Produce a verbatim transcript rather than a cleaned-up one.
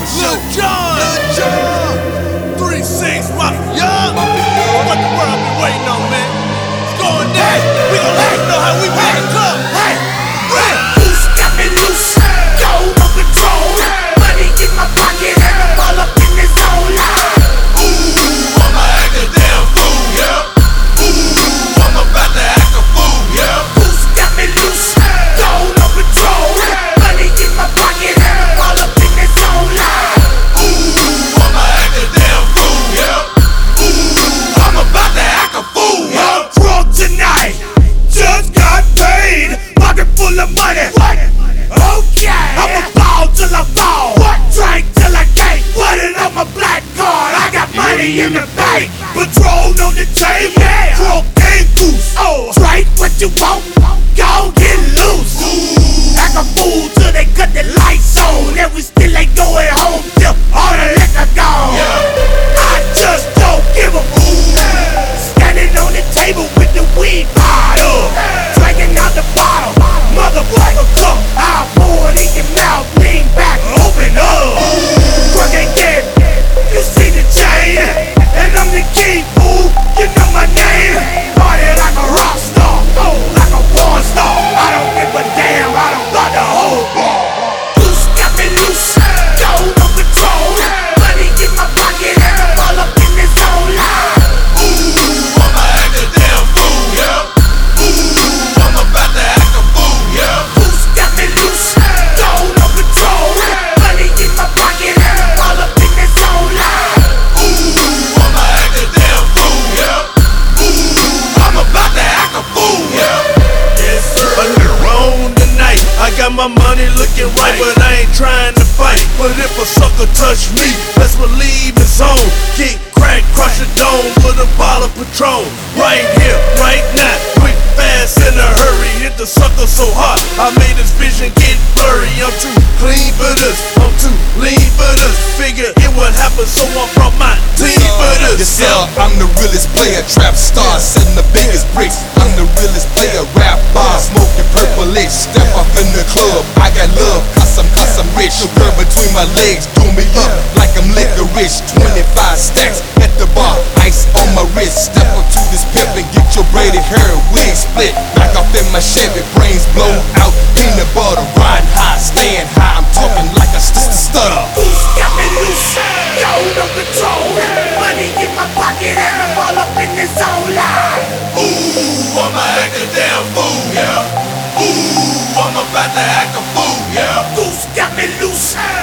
Lil Jon, Lil Jon, three six Mafia. What the world been waiting on, man? It's going down. We gon' let you know how we make it come. Hey, right. Loose, got me loose, go no control. Money in my pocket and I'm all up in this zone. Ooh, I'ma act a damn fool, yeah. Ooh, I'm about to act a fool, yeah. Loose, got me loose, go no control. Money in my pocket and I'm all up in this zone. Ooh, I'ma act a damn fool, yeah. Ooh, I'm about to act a fool, yeah. I'm drunk tonight, just got paid, pocket full of money. What? Okay, I'ma ball till I fall. What? Drink till I can't. Put it on my black card. I got money in the bank. Patrol on the table. Yeah. Drunk and goose. Oh, drink what you want. Go get loose. Ooh. Act a fool till they cut the lights on, and we still ain't going home till all the liquor gone. Yeah. I just don't give a fool. Standing on the table with the weed bottle, drinking out the bottle. Motherfucker, cup, I'll pour it in your mouth. Lean back, open up. Drunk again, you see the chain, and I'm the king, fool. You know my name. Party like a rock star, oh, like a porn star. I don't give a damn, I don't got the whole bar. Loose, got me loose, go no control. Money in my pocket and I'm all up in this zone. Ooh, I'ma act a damn fool, yeah. Ooh, I'm about to act a fool, yeah. Loose, got me loose, go no control. Money in my pocket and I'm all up in this zone. Ooh, I'ma act a damn fool, yeah. Ooh, I'm about to act a fool, yeah. Yes, sir. A nigga on tonight. I got my money looking right, but I ain't trying to fight. But if a sucker touch me, best believe it's on. Kick, crack, crush a dome with a bottle of Patron. Right here, right now, quick, fast, in a hurry. Hit the sucker so hard, I made his vision get blurry. I'm too clean for this, I'm too lean for this. Figure it would happen, so I brought my team for this. Yes, sir, I'm the realest player, trap star, setting the biggest bricks. I'm the realest player, rap bar, smoking purplish. Step up in the club, I got love, cause I'm, cause I'm rich. No girl between my legs, do me up like I'm licorice. twenty-five stacks at the bar, ice on my wrist. Step up to this pimp and get your braided hair wig split. Back off in my Chevy, brains blow out, peanut butter, ride high, stand high. I'm talking like a st stutter. Loose, got me loose, go no control. Money in my pocket and I'm all up in this zone. Ooh, I'ma act a damn fool, yeah. Ooh, I'm about to act a fool, yeah. Loose, got me loose,